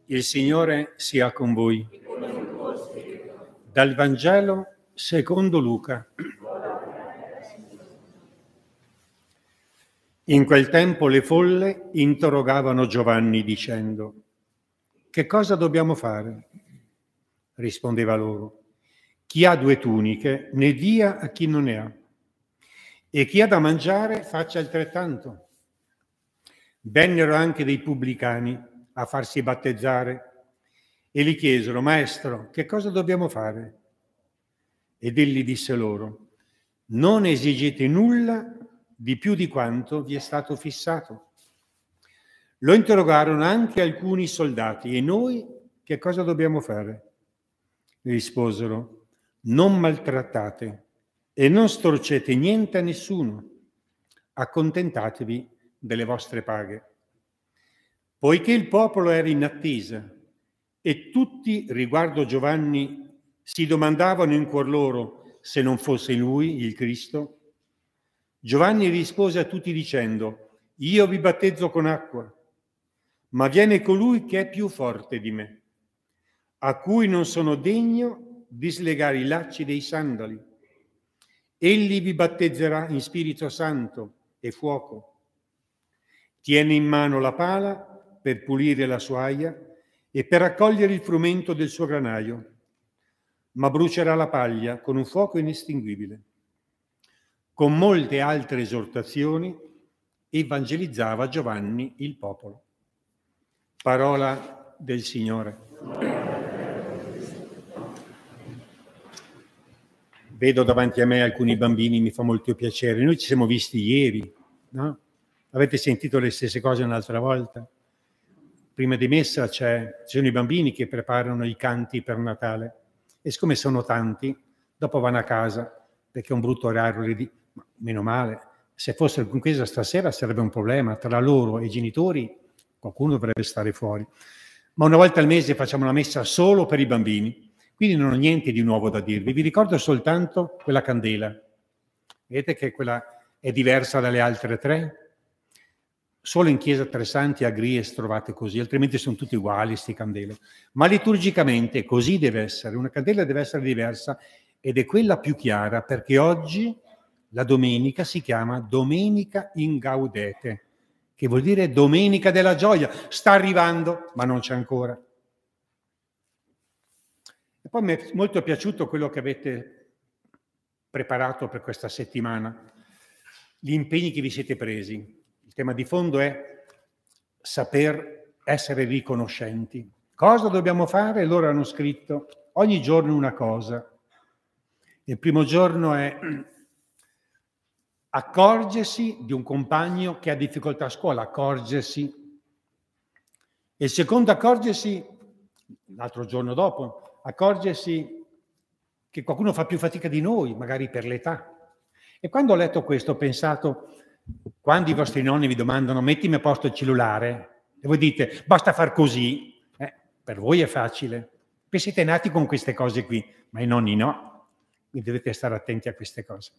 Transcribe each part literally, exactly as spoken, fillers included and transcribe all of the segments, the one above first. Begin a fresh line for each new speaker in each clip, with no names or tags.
Il Signore sia con voi. Dal Vangelo secondo Luca. In quel tempo le folle interrogavano Giovanni dicendo: «Che cosa dobbiamo fare?» Rispondeva loro: «Chi ha due tuniche ne dia a chi non ne ha, e chi ha da mangiare faccia altrettanto». Vennero anche dei pubblicani a farsi battezzare e gli chiesero: «Maestro, che cosa dobbiamo fare?» Ed egli disse loro: «Non esigete nulla di più di quanto vi è stato fissato». Lo interrogarono anche alcuni soldati: «E noi che cosa dobbiamo fare?» Risposero: «Non maltrattate e non storcete niente a nessuno. Accontentatevi delle vostre paghe». Poiché il popolo era in attesa e tutti, riguardo Giovanni, si domandavano in cuor loro se non fosse lui il Cristo, Giovanni rispose a tutti dicendo: «Io vi battezzo con acqua, ma viene colui che è più forte di me, a cui non sono degno di slegare i lacci dei sandali. Egli vi battezzerà in Spirito Santo e fuoco. Tiene in mano la pala per pulire la sua aia e per raccogliere il frumento del suo granaio, ma brucerà la paglia con un fuoco inestinguibile». Con molte altre esortazioni evangelizzava Giovanni il popolo. Parola del Signore. Vedo davanti a me alcuni bambini, mi fa molto piacere. Noi ci siamo visti ieri, no? Avete sentito le stesse cose un'altra volta? Prima di messa c'è, ci sono i bambini che preparano i canti per Natale e siccome sono tanti, dopo vanno a casa perché è un brutto orario di... Ma meno male, se fossero in chiesa stasera sarebbe un problema, tra loro e i genitori qualcuno dovrebbe stare fuori. Ma una volta al mese facciamo una messa solo per i bambini, quindi non ho niente di nuovo da dirvi. Vi ricordo soltanto quella candela. Vedete che quella è diversa dalle altre tre? Solo in chiesa Tre Santi a Gries trovate così, altrimenti sono tutti uguali sti candele. Ma liturgicamente così deve essere, una candela deve essere diversa ed è quella più chiara perché oggi la domenica si chiama Domenica in Gaudete, che vuol dire Domenica della gioia. Sta arrivando, ma non c'è ancora. E poi mi è molto piaciuto quello che avete preparato per questa settimana, gli impegni che vi siete presi. Il tema di fondo è saper essere riconoscenti. Cosa dobbiamo fare? Loro hanno scritto ogni giorno una cosa. Il primo giorno è accorgersi di un compagno che ha difficoltà a scuola, accorgersi. E il secondo accorgersi, l'altro giorno dopo, accorgersi che qualcuno fa più fatica di noi, magari per l'età. E quando ho letto questo ho pensato, quando i vostri nonni vi domandano mettimi a posto il cellulare e voi dite basta far così, eh, per voi è facile, perché siete nati con queste cose qui, ma i nonni no, quindi dovete stare attenti a queste cose.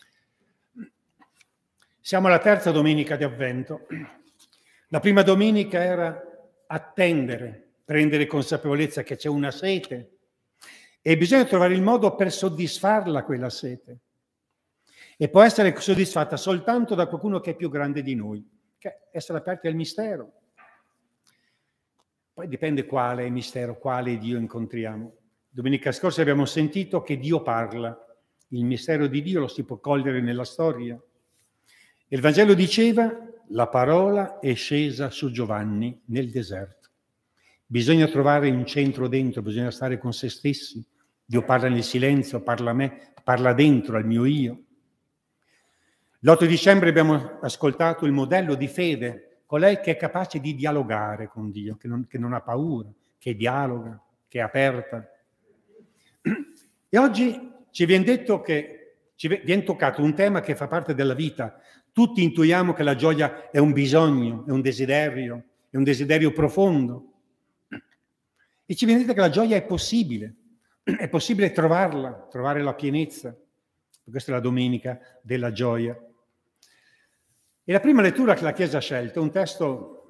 Siamo alla terza domenica di Avvento. La prima domenica era attendere, prendere consapevolezza che c'è una sete e bisogna trovare il modo per soddisfarla quella sete. E può essere soddisfatta soltanto da qualcuno che è più grande di noi, che essere aperti al mistero. Poi dipende quale mistero, quale Dio incontriamo. Domenica scorsa abbiamo sentito che Dio parla. Il mistero di Dio lo si può cogliere nella storia. Il Vangelo diceva: la parola è scesa su Giovanni nel deserto. Bisogna trovare un centro dentro, bisogna stare con se stessi. Dio parla nel silenzio, parla a me, parla dentro al mio io. L'otto dicembre abbiamo ascoltato il modello di fede, colei che è capace di dialogare con Dio, che non, che non ha paura, che dialoga, che è aperta. E oggi ci viene detto che ci viene toccato un tema che fa parte della vita. Tutti intuiamo che la gioia è un bisogno, è un desiderio, è un desiderio profondo. E ci viene detto che la gioia è possibile, è possibile trovarla, trovare la pienezza. Questa è la domenica della gioia. E la prima lettura che la Chiesa ha scelto è un testo che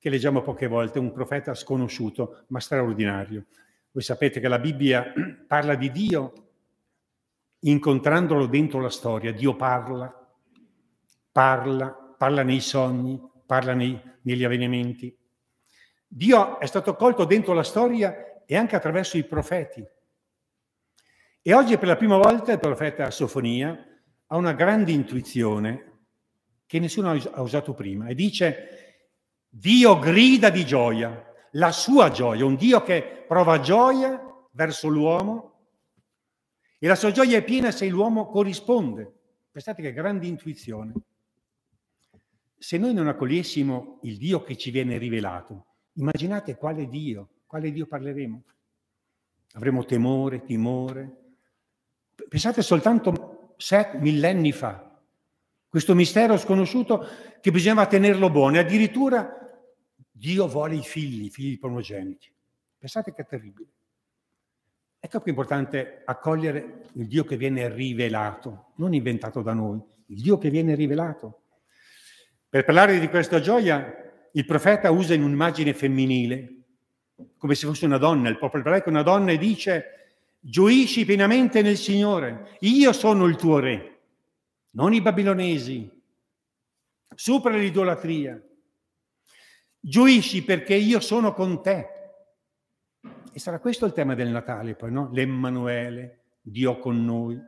che leggiamo poche volte, un profeta sconosciuto ma straordinario. Voi sapete che la Bibbia parla di Dio incontrandolo dentro la storia. Dio parla, parla, parla nei sogni, parla nei, negli avvenimenti. Dio è stato colto dentro la storia e anche attraverso i profeti. E oggi per la prima volta il profeta Sofonia ha una grande intuizione che nessuno ha usato prima e dice: Dio grida di gioia, la sua gioia, un Dio che prova gioia verso l'uomo e la sua gioia è piena se l'uomo corrisponde. Pensate che grande intuizione. Se noi non accogliessimo il Dio che ci viene rivelato, immaginate quale Dio, quale Dio parleremo. Avremo temore, timore. Pensate soltanto set, millenni fa, questo mistero sconosciuto che bisognava tenerlo buono e addirittura Dio vuole i figli, i figli primogeniti. Pensate che terribile. È troppo importante accogliere il Dio che viene rivelato, non inventato da noi, il Dio che viene rivelato. Per parlare di questa gioia, il profeta usa un'immagine femminile, come se fosse una donna, il popolo ebraico è una donna e dice: gioisci pienamente nel Signore, io sono il tuo re, non i babilonesi, supera l'idolatria. Gioisci perché io sono con te. E sarà questo il tema del Natale, poi, no? L'Emmanuele, Dio con noi.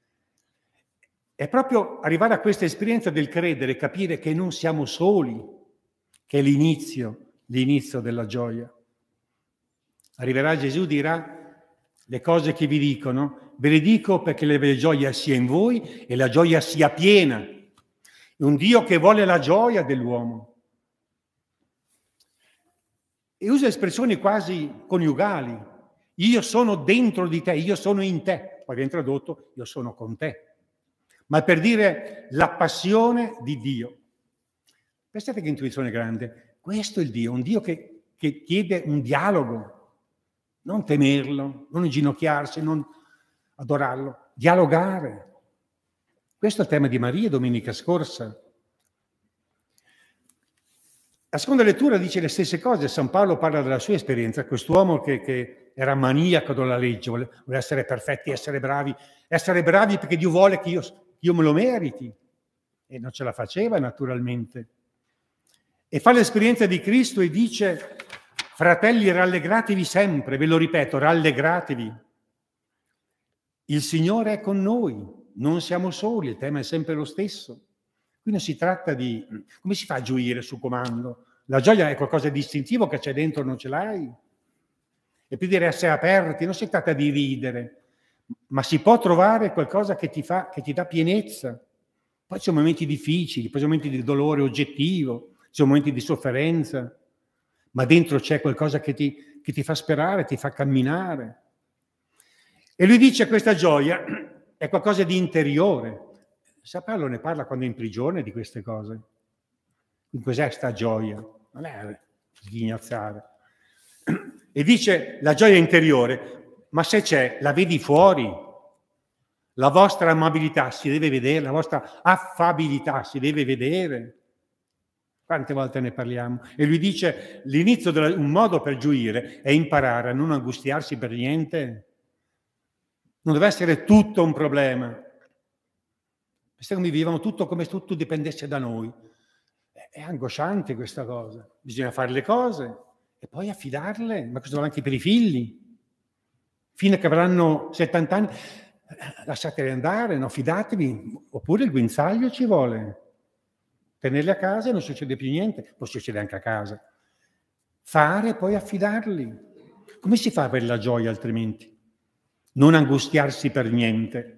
È proprio arrivare a questa esperienza del credere, capire che non siamo soli, che è l'inizio, l'inizio della gioia. Arriverà Gesù, dirà: le cose che vi dicono, ve le dico perché la gioia sia in voi e la gioia sia piena. È un Dio che vuole la gioia dell'uomo. E usa espressioni quasi coniugali. Io sono dentro di te, io sono in te. Poi viene tradotto: io sono con te. Ma per dire la passione di Dio. Pensate che intuizione grande. Questo è il Dio, un Dio che, che chiede un dialogo. Non temerlo, non inginocchiarsi, non adorarlo, dialogare. Questo è il tema di Maria domenica scorsa. La seconda lettura dice le stesse cose. San Paolo parla della sua esperienza, quest'uomo che, che era maniaco della legge, vuole, vuole essere perfetti, essere bravi, essere bravi perché Dio vuole che io, io me lo meriti. E non ce la faceva naturalmente. E fa l'esperienza di Cristo e dice: fratelli, rallegratevi sempre, ve lo ripeto, rallegratevi. Il Signore è con noi, non siamo soli, il tema è sempre lo stesso. Qui non si tratta di come si fa a gioire su comando. La gioia è qualcosa di istintivo che c'è dentro, non ce l'hai. E più dire essere aperti, non si tratta di ridere, ma si può trovare qualcosa che ti fa, che ti dà pienezza. Poi ci sono momenti difficili, poi ci sono momenti di dolore oggettivo, ci sono momenti di sofferenza, ma dentro c'è qualcosa che ti, che ti fa sperare, ti fa camminare. E lui dice: questa gioia è qualcosa di interiore. San Paolo ne parla quando è in prigione di queste cose. In cos'è sta gioia? Non è sghignazzare. E dice: la gioia interiore, ma se c'è, la vedi fuori. La vostra amabilità si deve vedere, la vostra affabilità si deve vedere. Quante volte ne parliamo? E lui dice: l'inizio della, un modo per gioire è imparare a non angustiarsi per niente. Non deve essere tutto un problema. Se come vivevamo tutto come se tutto dipendesse da noi. È angosciante questa cosa. Bisogna fare le cose e poi affidarle, ma questo vale anche per i figli. Fino a che avranno settanta anni, lasciateli andare, no? Fidatevi. Oppure il guinzaglio ci vuole. Tenerli a casa e non succede più niente, può succedere anche a casa. Fare e poi affidarli. Come si fa per la gioia altrimenti? Non angustiarsi per niente.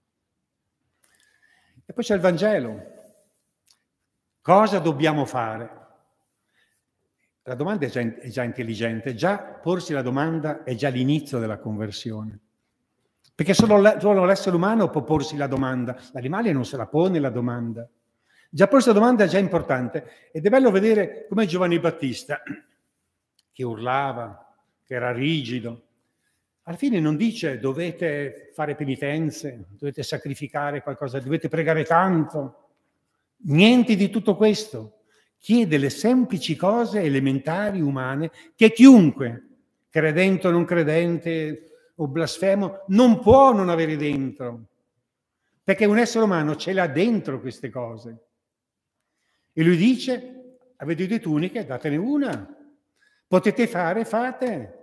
E poi c'è il Vangelo. Cosa dobbiamo fare? La domanda è già, è già intelligente. Già porsi la domanda è già l'inizio della conversione. Perché solo, solo l'essere umano può porsi la domanda. L'animale non se la pone la domanda. Già porsi la domanda è già importante. Ed è bello vedere come Giovanni Battista, che urlava, che era rigido, alla fine non dice: dovete fare penitenze, dovete sacrificare qualcosa, dovete pregare tanto. Niente di tutto questo. chiede le semplici cose elementari umane che chiunque, credente o non credente o blasfemo, non può non avere dentro, perché un essere umano ce l'ha dentro queste cose. E lui dice: avete due tuniche, datene una, potete fare, fate.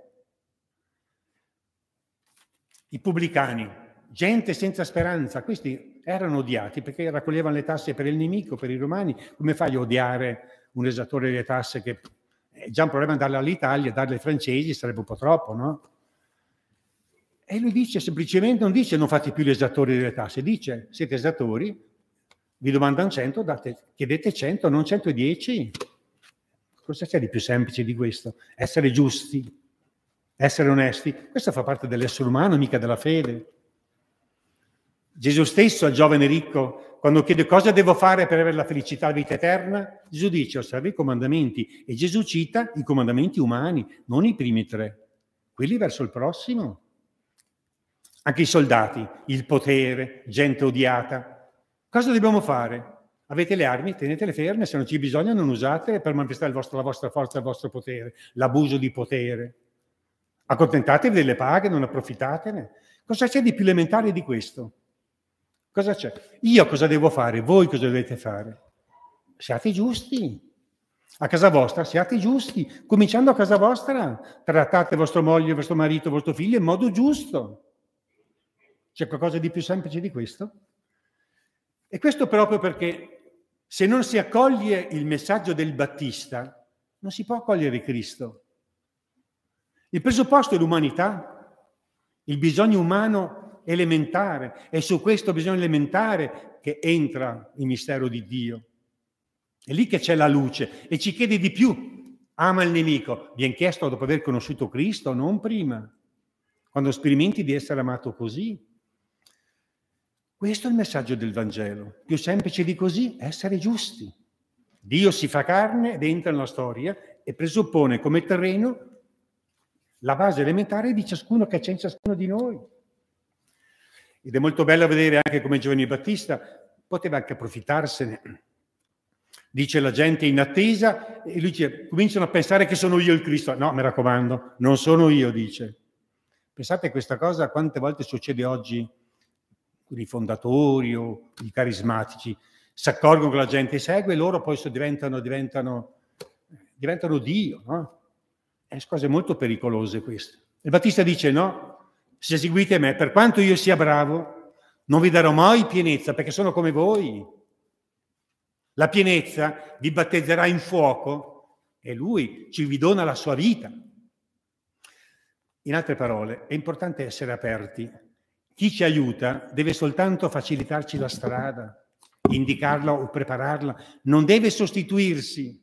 I pubblicani, gente senza speranza, questi erano odiati perché raccoglievano le tasse per il nemico, per i romani. Come fai a odiare un esattore delle tasse? Che è già un problema darle all'Italia, darle ai francesi sarebbe un po' troppo, no? E lui dice semplicemente, non dice non fate più gli esattori delle tasse, dice siete esattori, vi domandano cento, date, chiedete cento, non centodieci. Cosa c'è di più semplice di questo? Essere giusti, essere onesti. Questo fa parte dell'essere umano, mica della fede. Gesù stesso al giovane ricco, quando chiede cosa devo fare per avere la felicità, la vita eterna, Gesù dice osservi i comandamenti, e Gesù cita i comandamenti umani, non i primi tre, quelli verso il prossimo. Anche i soldati, il potere, gente odiata. Cosa dobbiamo fare? Avete le armi, tenetele ferme, se non ci bisogna non usatele per manifestare il vostro, la vostra forza, il vostro potere, l'abuso di potere. Accontentatevi delle paghe, non approfittatene. Cosa c'è di più elementare di questo? Cosa c'è? Io cosa devo fare? Voi cosa dovete fare? Siate giusti. A casa vostra siate giusti. Cominciando a casa vostra, trattate vostra moglie, vostro marito, vostro figlio in modo giusto. C'è qualcosa di più semplice di questo? E questo proprio perché se non si accoglie il messaggio del Battista, non si può accogliere Cristo. Il presupposto è l'umanità, il bisogno umano elementare. È su questo bisogno elementare che entra il mistero di Dio. È lì che c'è la luce e ci chiede di più. Ama il nemico. Viene chiesto dopo aver conosciuto Cristo, non prima. Quando sperimenti di essere amato così. Questo è il messaggio del Vangelo. Più semplice di così, essere giusti. Dio si fa carne ed entra nella storia e presuppone come terreno la base elementare di ciascuno che c'è in ciascuno di noi. Ed è molto bello vedere anche come Giovanni Battista poteva anche approfittarsene. Dice la gente in attesa e lui dice, cominciano a pensare che sono io il Cristo. No, mi raccomando, non sono io, dice. Pensate a questa cosa, quante volte succede oggi i fondatori o i carismatici si accorgono che la gente segue e loro poi so diventano, diventano, diventano Dio, no? È cose molto pericolose queste. Il Battista dice no, se seguite me, per quanto io sia bravo, non vi darò mai pienezza perché sono come voi. La pienezza vi battezzerà in fuoco e lui ci vi dona la sua vita. In altre parole, è importante essere aperti. Chi ci aiuta deve soltanto facilitarci la strada, indicarla o prepararla, non deve sostituirsi.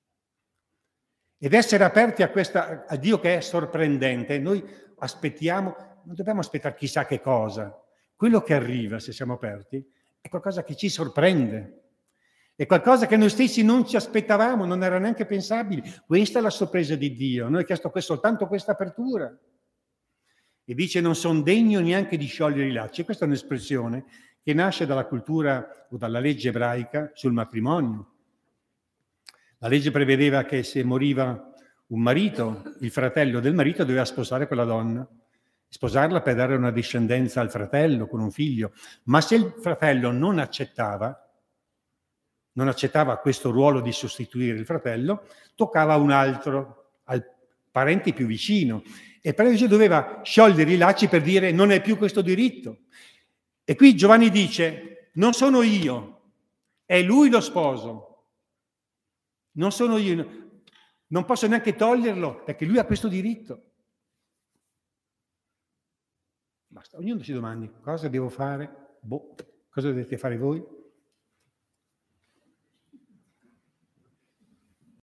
Ed essere aperti a, questa, a Dio che è sorprendente. Noi aspettiamo, non dobbiamo aspettare chissà che cosa. Quello che arriva, se siamo aperti, è qualcosa che ci sorprende. È qualcosa che noi stessi non ci aspettavamo, non era neanche pensabile. Questa è la sorpresa di Dio. Noi ha chiesto soltanto questa apertura. E dice non sono degno neanche di sciogliere i lacci. Questa è un'espressione che nasce dalla cultura o dalla legge ebraica sul matrimonio. La legge prevedeva che se moriva un marito, il fratello del marito doveva sposare quella donna, sposarla per dare una discendenza al fratello con un figlio. Ma se il fratello non accettava, non accettava questo ruolo di sostituire il fratello, toccava a un altro, al parente più vicino. E per esempio doveva sciogliere i lacci per dire non è più questo diritto. E qui Giovanni dice non sono io, è lui lo sposo. Non sono io, non posso neanche toglierlo perché lui ha questo diritto. Basta, ognuno si domandi cosa devo fare? Boh, cosa dovete fare voi?